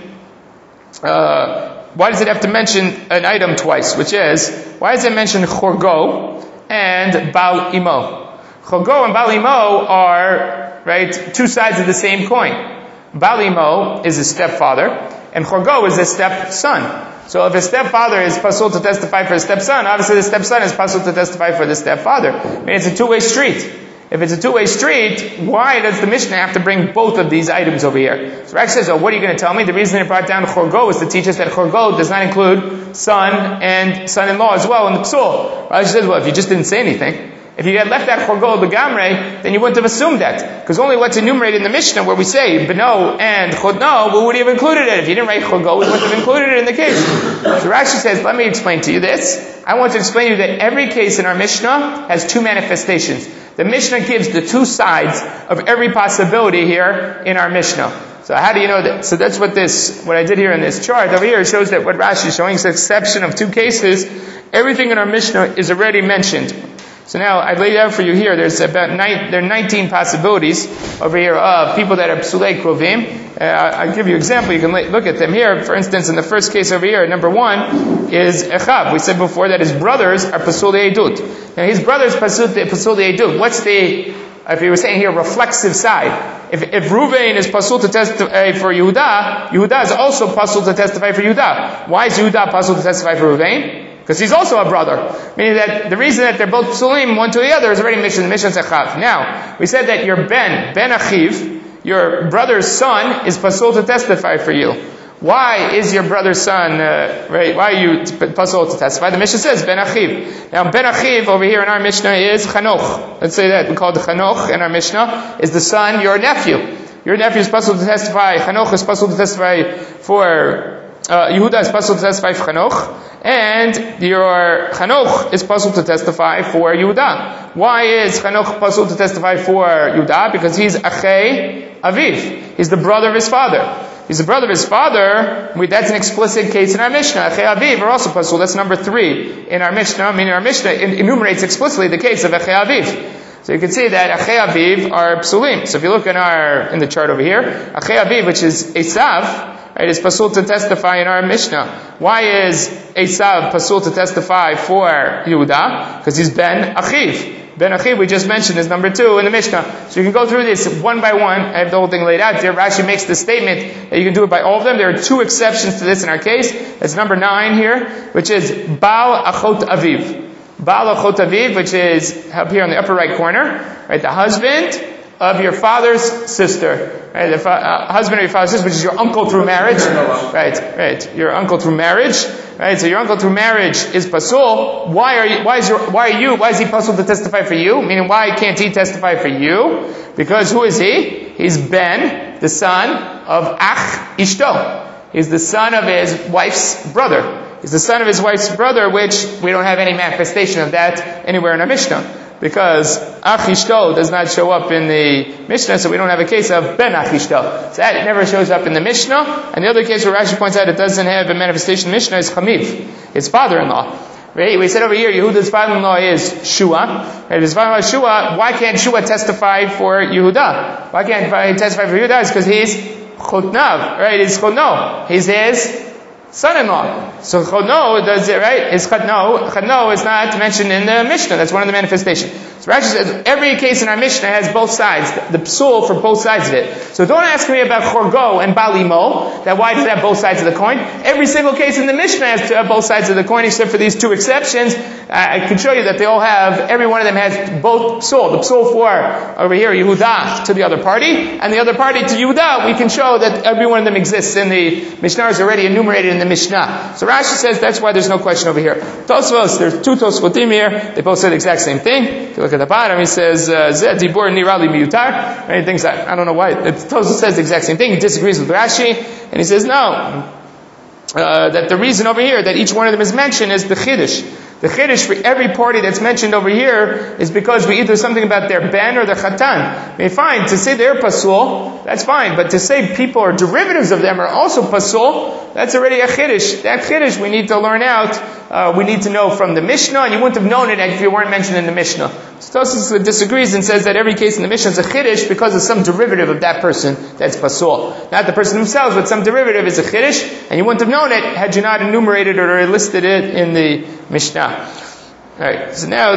why does it have to mention an item twice? Which is, why does it mention Chorgo and Bal Imo? Chorgo and Bal Imo are, right, two sides of the same coin. Bal Imo is his stepfather, and Chorgo is his stepson. So if his stepfather is pasul to testify for his stepson, obviously the stepson is pasul to testify for the stepfather. I mean, it's a two-way street. If it's a two-way street, why does the Mishnah have to bring both of these items over here? So Rashi says, oh, what are you going to tell me? The reason it brought down Chorgo is to teach us that Chorgo does not include son and son-in-law as well in the psul. Rashi says, well, if you just didn't say anything, if you had left that Chorgo begamre, then you wouldn't have assumed that. Because only what's enumerated in the Mishnah where we say Beno and Chodno, we would have included it. If you didn't write Chorgo, we wouldn't have included it in the case. So Rashi says, let me explain to you this. I want to explain to you that every case in our Mishnah has two manifestations. The Mishnah gives the two sides of every possibility here in our Mishnah. So how do you know that? So that's what I did here in this chart over here shows that what Rashi is showing is the exception of two cases. Everything in our Mishnah is already mentioned. So now I laid out for you here. There are 19 possibilities over here of people that are psulei krovim. I'll give you an example. You can look at them here. For instance, in the first case over here, number one is Echav. We said before that his brothers are pasul edut. Now his brothers pasul edut. What's if you were saying here, reflexive side? If Ruvain is pasul to testify for Yehuda, Yehuda is also pasul to testify for Yehuda. Why is Yehuda pasul to testify for Ruvain? Because he's also a brother. Meaning that the reason that they're both psulim, one to the other, is already mentioned in the Mishnah Echav. Now, we said that your Ben Achiv, your brother's son, is pasul to testify for you. Why is your brother's son, right? Why are you pasul to testify? The Mishnah says Ben Achiv. Now, Ben Achiv over here in our Mishnah is Chanoch. Let's say that. We call it Chanoch in our Mishnah. Is the son, your nephew. Your nephew is pasul to testify. Chanoch is pasul to testify for Yehuda is pasul to testify for Chanoch, and your Chanoch is pasul to testify for Yehuda. Why is Chanoch pasul to testify for Yehuda? Because he's Achei Aviv. He's the brother of his father. He's the brother of his father. That's an explicit case in our Mishnah. Achei Aviv are also pasul. That's number 3 in our Mishnah. Meaning our Mishnah enumerates explicitly the case of Achei Aviv. So you can see that Achei Aviv are psulim. So if you look in the chart over here, Achei Aviv, which is Esav, right, is pasul to testify in our Mishnah. Why is Esav pasul to testify for Yehuda? Because he's Ben Achiv. Ben Achiv, we just mentioned, is number 2 in the Mishnah. So you can go through this one by one. I have the whole thing laid out here. Rashi makes the statement that you can do it by all of them. There are 2 exceptions to this in our case. It's number 9 here, which is Baal Achot Aviv. Baal Achot Aviv, which is up here on the upper right corner, right? The husband of your father's sister, right? The husband of your father's sister, which is your uncle through marriage, right? Your uncle through marriage, right? So your uncle through marriage is pasul. Why is he pasul to testify for you? Meaning, why can't he testify for you? Because who is he? He's Ben the son of Ach Ishto. He's the son of his wife's brother. He's the son of his wife's brother, which we don't have any manifestation of that anywhere in our Mishnah. Because Ach Ishto does not show up in the Mishnah, so we don't have a case of Ben Ach Ishto. So that never shows up in the Mishnah. And the other case where Rashi points out it doesn't have a manifestation in the Mishnah is Chamiv, his father-in-law. Right? We said over here, Yehuda's father-in-law is Shua. Right? His father-in-law is Shua. Why can't Shua testify for Yehuda? Why can't he testify for Yehuda? It's because he's Chotnav, right? He's Chotno. He's his son-in-law. So Chotno does it, right? His Chotno is not mentioned in the Mishnah. That's one of the manifestations. So Rashi says every case in our Mishnah has both sides, the psul for both sides of it. So don't ask me about Chorgo and Balimo, that why does it have both sides of the coin? Every single case in the Mishnah has to have both sides of the coin, except for these two exceptions. I can show you that they all have, every one of them has both psul. The psul for, over here, Yehuda to the other party, and the other party to Yehuda, we can show that every one of them exists in the Mishnah, is already enumerated in the Mishnah. So Rashi says that's why there's no question over here. Tosfos, there's two Tosfotim here, they both say the exact same thing. If you look at the bottom, he says, Zeh Dibur Nirali Miyutar. And he thinks, I don't know why, Tosfos says the exact same thing, he disagrees with Rashi, and he says no, that the reason over here that each one of them is mentioned is the Chiddush. The Chiddush for every party that's mentioned over here is because we either something about their ben or their chatan. I mean, fine, to say they're pasul, that's fine, but to say people or derivatives of them are also pasul, that's already a Chiddush. That Chiddush we need to learn out, we need to know from the Mishnah, and you wouldn't have known it if you weren't mentioned in the Mishnah. So Tosfos disagrees and says that every case in the Mishnah is a Chiddush because of some derivative of that person that's pasul. Not the person themselves, but some derivative is a Chiddush, and you wouldn't have known it had you not enumerated or listed it in the Mishnah. Alright, so now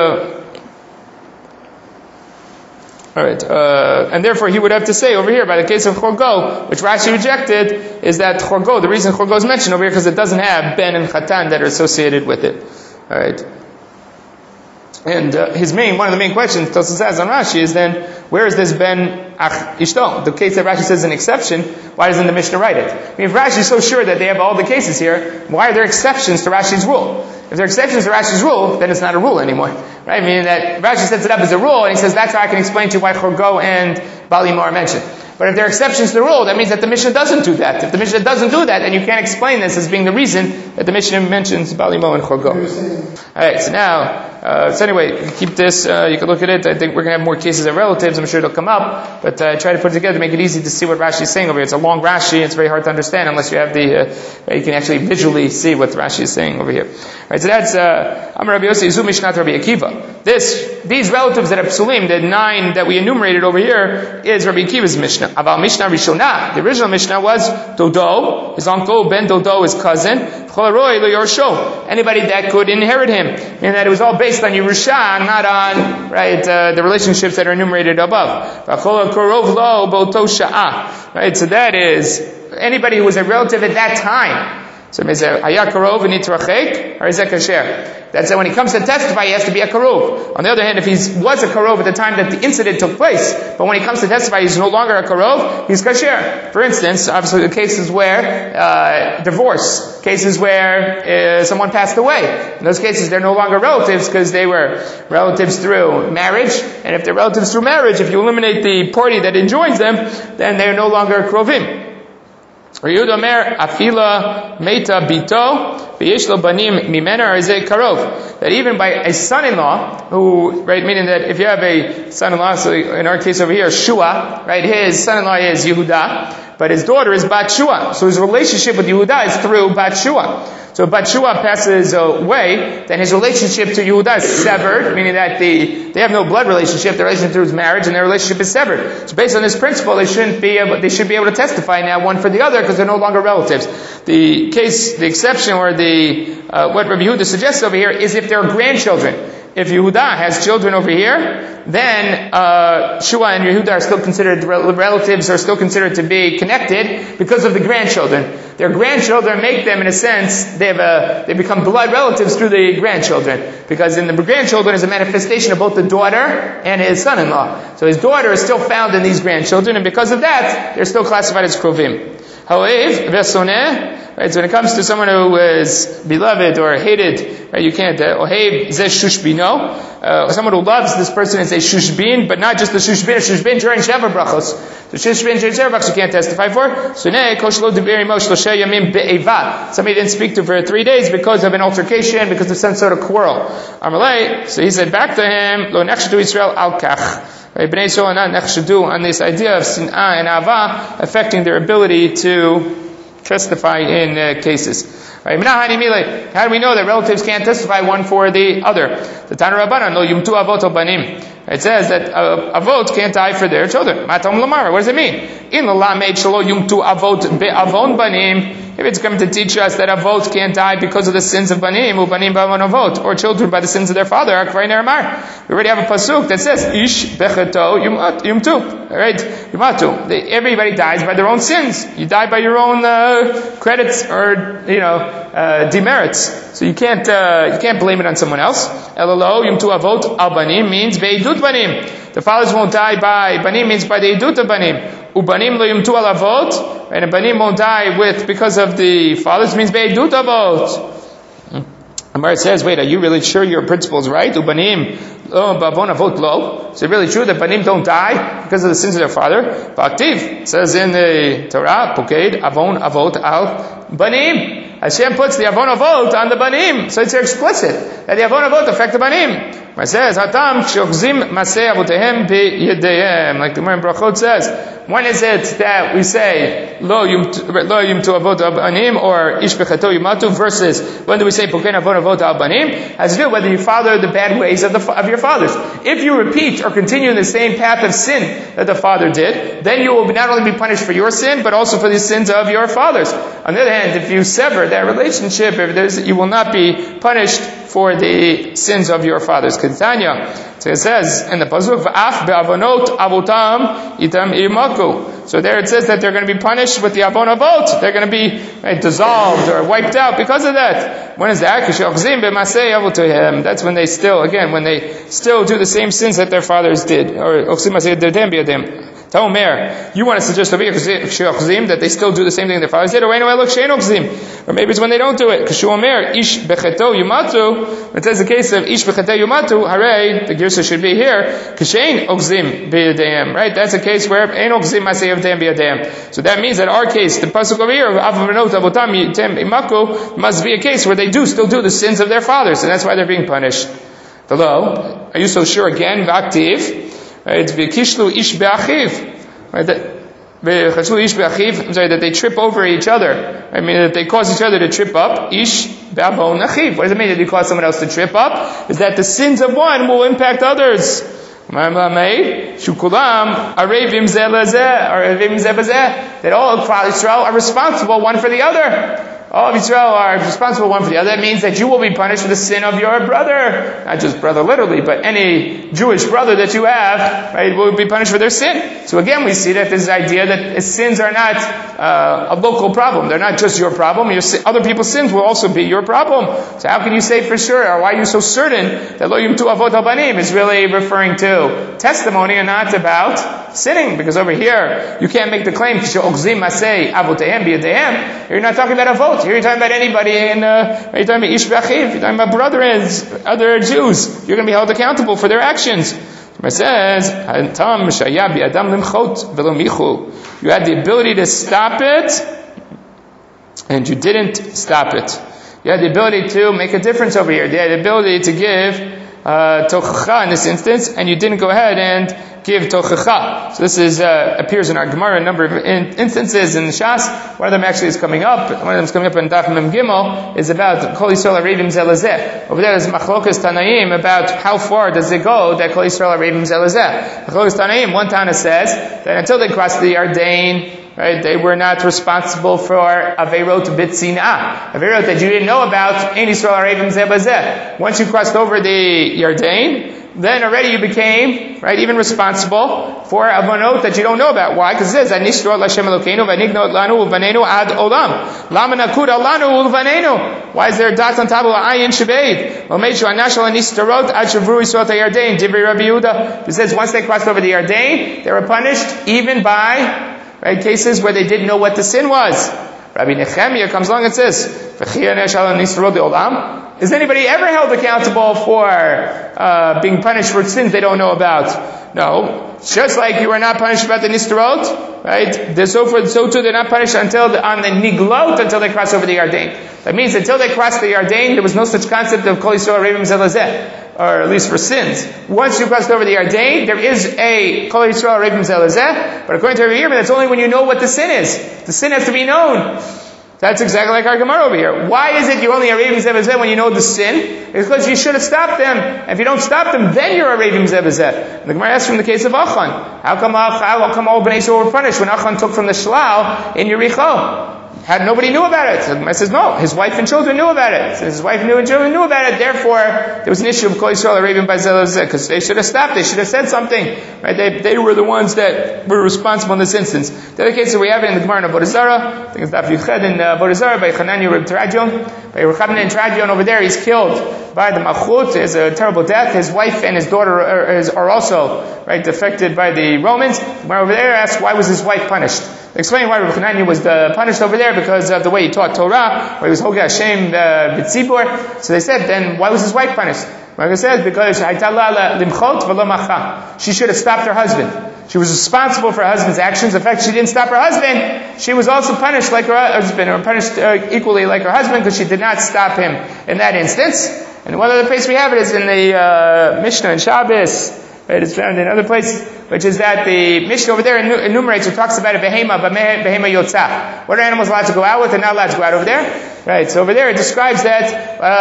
and therefore he would have to say over here, by the case of Chorgo, which Rashi rejected, is that Chorgo, the reason Chorgo is mentioned over here, because it doesn't have Ben and Chatan that are associated with it. Alright. And one of the main questions Tosfos has on Rashi is then, where is this Ben Ach Ishto? The case that Rashi says is an exception, why doesn't the Mishnah write it? I mean, if Rashi is so sure that they have all the cases here, why are there exceptions to Rashi's rule? If there are exceptions to Rashi's rule, then it's not a rule anymore. Right? I mean, that Rashi sets it up as a rule, and he says that's how I can explain to you why Chorgo and Balimo are mentioned. But if there are exceptions to the rule, that means that the Mishnah doesn't do that. If the Mishnah doesn't do that, then you can't explain this as being the reason that the Mishnah mentions Balimo and Chorgo. Alright, so now, so anyway, keep this, you can look at it. I think we're going to have more cases of relatives. I'm sure it'll come up. But try to put it together to make it easy to see what Rashi is saying over here. It's a long Rashi. It's very hard to understand unless you have you can actually visually see what Rashi is saying over here. Alright, so that's, Amar Rabbi Yossi, Zu Mishnat Rabbi Akiva. These relatives that are psulim, the 9 that we enumerated over here, is Rabbi Akiva's Mishnah. Aval Mishnah Rishonah. The original Mishnah was Dodo, his uncle, Ben Dodo, his cousin. Cholaroi lo Yorsho. Anybody that could inherit him. And that it was all based on Yerusha, not on, the relationships that are enumerated above. Right, so that is, anybody who was a relative at that time. So it says, Hayakarov and Nitrachek, or is that kasher? That's that when he comes to testify, he has to be a karov. On the other hand, if he was a karov at the time that the incident took place, but when he comes to testify, he's no longer a karov, he's kasher. For instance, obviously the cases where, divorce, cases where someone passed away. In those cases, they're no longer relatives because they were relatives through marriage. And if they're relatives through marriage, if you eliminate the party that enjoins them, then they're no longer krovim. Afila Meta Bito V'yeshlo Banim Mimena Arzei Karov. That even by a son-in-law, who, meaning that if you have a son-in-law, so in our case over here, Shua, his son-in-law is Yehuda, but his daughter is Bat Shua. So his relationship with Yehuda is through Bat Shua. So if Bat Shua passes away, then his relationship to Yehuda is severed, meaning that they have no blood relationship, their relationship through his marriage, and their relationship is severed. So based on this principle, they should be able to testify now one for the other because they're no longer relatives. The exception, or what Rabbi Yehuda suggests over here is if they're grandchildren. If Yehuda has children over here, then Shua and Yehuda are still considered relatives, are still considered to be connected because of the grandchildren. Their grandchildren make them, in a sense, they become blood relatives through the grandchildren. Because in the grandchildren is a manifestation of both the daughter and his son-in-law. So his daughter is still found in these grandchildren, and because of that, they're still classified as krovim. However, Vesoneh, Right? So when it comes to someone who is beloved or hated, right, you can't. Ohev zeh shushbino. Someone who loves this person is a shushbin, but not just the shushbin during Sheva brachos. The shushbin during Sheva brachos you can't testify for. Sunei koshlo dibiri mo shlosha yamim be'eva. Somebody didn't speak to for 3 days because of an altercation, because of some sort of quarrel. Amalei. So he said back to him, lo nechshadu Yisrael al kach. Right, Bnei Yisrael are not nechshadu on this idea of sin'ah and ava affecting their ability to testify in cases. Right? How do we know that relatives can't testify one for the other? The Tana Rabbanan, lo yumtu avot banim. It says that avot can't die for their children. Matam lamar. What does it mean? In the lamed shelo yumtu avot be'avon banim. If it's coming to teach us that avot can't die because of the sins of banim, ubanim ba'avon avot, or children by the sins of their father, we already have a pasuk that says ish becheto yumtu. Right? Yumatu. Everybody dies by their own sins. You die by your own credits or demerits. So you can't blame it on someone else. Elalo yumtu avot al banim means be'idut banim. The fathers won't die by banim means by the idut of banim. Ubanim lo yumtu al avot, and a banim won't die because of the fathers means be'idut avot. Amar says, wait, are you really sure your principle is right? Ubanim lo bavon avot lo. Is it really true that banim don't die because of the sins of their father? Ba'aktiv says in the Torah, Poked avon avot al banim. Hashem puts the avon avot on the banim, so it's explicit that the avon avot affect the banim. It says, "Hatam shokzim maseh avotehem beyedehem." Like the Gemara in Brachot says, when is it that we say lo yumtu avot al banim or ish bechato yumatu versus when do we say poken avon avot al banim? Has to do whether you follow the bad ways of your fathers. If you repeat or continue in the same path of sin that the father did, then you will not only be punished for your sin, but also for the sins of your fathers. On the other hand, if you sever that relationship, you will not be punished for the sins of your fathers. Ketanya. So it says in the pasuk, "V'af be'avonot avotam itam imaku." So there it says that they're going to be punished with the avon avot. They're going to be dissolved or wiped out because of that. When is that? That's when they still do the same sins that their fathers did. Or Taomer, you want to suggest over here that they still do the same thing their fathers did, or maybe it's when they don't do it. Kashuomer ish becheto yumatu. It says the case of ish becheto yumatu. Hooray! The girsa should be here. Kashein ogzim b'yadeim. Right? That's a case where ein ogzim masei avdeim b'yadeim. So that means that our case, the pasuk over here of avonot avotam yitem imaku, must be a case where they still do the sins of their fathers, and that's why they're being punished. Hello? Are you so sure again? V'aktiv. Right, it's v'kishlu ish be'achiv. Right, that they trip over each other. I mean, that they cause each other to trip up. Ish be'avon achiv. What does it mean that you cause someone else to trip up? Is that the sins of one will impact others. Shukulam arevim zeh lazeh, arevim zeh bazeh. That all of Israel are responsible one for the other. All of Israel are responsible one for the other. That means that you will be punished for the sin of your brother. Not just brother literally, but any Jewish brother that you have, right, will be punished for their sin. So again, we see that this idea that sins are not a local problem. They're not just your problem. Other people's sins will also be your problem. So how can you say for sure, or why are you so certain that lo yumtu avot al-banim is really referring to testimony and not about sinning? Because over here, you can't make the claim, you're not talking about avot. Here you're talking about anybody, and you're talking about ish b'achiv, you're talking about brothers, other Jews. You're going to be held accountable for their actions. It says, you had the ability to stop it, and you didn't stop it. You had the ability to make a difference over here. You had the ability to give tochacha in this instance, and you didn't go ahead and give tochacha. So this appears in our Gemara a number of instances in Shas. One of them actually is coming up. One of them is coming up in Daf Mem Gimel. Is about Kol Yisrael Arevim Zelazeh. Over there is Machlokas Tanaim about how far does it go that Kol Yisrael Arevim Zelazeh. Machlokas Tanaim. One Tana says that until they crossed the Yarden, right, they were not responsible for Averot B'Tzinah. Averot that you didn't know about, Ein Yisrael Arevim Zelazeh. Once you crossed over the Yarden, then already you became, right, even responsible for avonot that you don't know about. Why? Because it says, "Anishro Lashem Elokeinu v'nignot lanu u'vanenu ad olam." Lama nakuda lanu u'vanenu. Why is there a dot on top of ayin shebeid? L'meishu anashal anistarot ad shavru yisrot ha'yarden. Divrei Rabbi Yehuda. It says once they crossed over the Yarden, they were punished even by, right, cases where they didn't know what the sin was. Rabbi Nechemiah comes along and says, is anybody ever held accountable for being punished for sins they don't know about? No. Just like you are not punished about the Nistarot, right? So too they're not punished on the Niglot until they cross over the Yarden. That means until they cross the Yarden, there was no such concept of Kol Yisrael Rebim Zelazeh, or at least for sins. Once you crossed over the Yarden, there is a Kol Yisrael Rebim Zelazeh, but according to Rabbi Yehuda, that's only when you know what the sin is. The sin has to be known. That's exactly like our Gemara over here. Why is it you only are Ravim Zebazeh when you know the sin? It's because you should have stopped them. And if you don't stop them, then you're a Ravim Zebazeh. The Gemara asks from the case of Achan. How come all Bnei Yisrael were punished when Achan took from the Shlal in Yericho? Nobody knew about it. So the Gemara says, no, his wife and children knew about it. So his wife and children knew about it. Therefore, there was an issue of Kol Yisrael Ravim Zebazeh, because they should have stopped. They should have said something. Right? They were the ones that were responsible in this instance. The other case that we have it in the Gemara in Avodah Zarah, I think it's Daf Yuched in Avodah Zarah, by Chananya Reb Teradion. By Rechanan Teradion over there, he's killed by the Malchut. It's a terrible death. His wife and his daughter are also affected by the Romans. The Gemara over there asks, why was his wife punished? They explain why Reb Chananya was punished over there, because of the way he taught Torah, where he was Hogeh Hashem B'tzibur. So they said, then why was his wife punished? Like I said, because she should have stopped her husband. She was responsible for her husband's actions. In fact, she didn't stop her husband. She was also punished like her husband, or punished equally like her husband, because she did not stop him in that instance. And one other place we have it is in the Mishnah in Shabbos. Right, it's found in other places, which is that the Mishnah over there enumerates or talks about a behema yotza. What are animals allowed to go out with and not allowed to go out over there? Right, so over there it describes that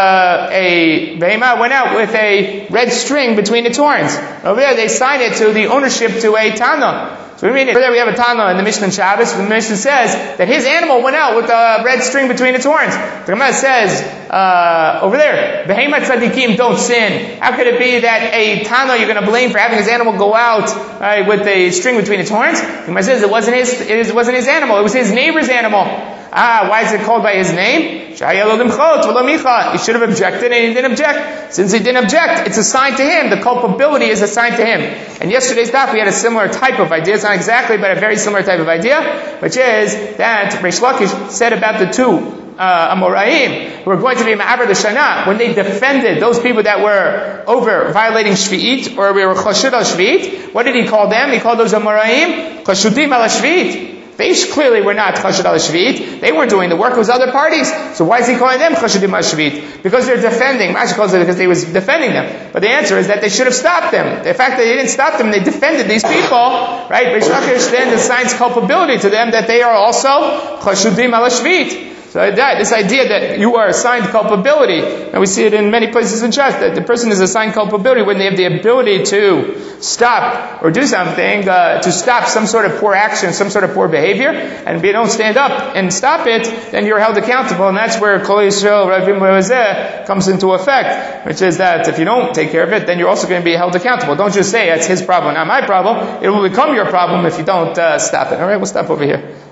a behema went out with a red string between its horns. Over there they assign it to the ownership to a Tana. So over there we have a Tana in the Mishnah in Shabbos. The Mishnah says that his animal went out with a red string between its horns. The Gemara says over there, Behema tzadikim don't sin. How could it be that a Tana you're going to blame for having his animal go out with a string between its horns? The Gemara says it wasn't his animal. It was his neighbor's animal. Why is it called by his name? He should have objected and he didn't object. Since he didn't object, it's assigned to him. The culpability is assigned to him. And yesterday's daf we had a similar type of idea. It's not exactly, but a very similar type of idea, which is that Reish Lakish said about the two Amoraim who were going to be Ma'aber the Shana when they defended those people that were over violating Shvi'it, or we were Chashud al Shvi'it. What did he call them? He called those Amoraim Chashudim al Shvi'it. They clearly were not Chashud al Shvi'it. They weren't doing the work. It was other parties. So why is he calling them Chashudim al Shvi'it? Because they're defending. Rashi calls it because they was defending them. But the answer is that they should have stopped them. The fact that they didn't stop them, they defended these people, right? Reish Lakish then assigns culpability to them that they are also Chashudim al Shvi'it. So this idea that you are assigned culpability, and we see it in many places in Shas, that the person is assigned culpability when they have the ability to stop or do something, to stop some sort of poor action, some sort of poor behavior, and if you don't stand up and stop it, then you're held accountable, and that's where Kol Yisrael Ravim Zebazeh comes into effect, which is that if you don't take care of it, then you're also going to be held accountable. Don't just say, it's his problem, not my problem. It will become your problem if you don't stop it. Alright, we'll stop over here.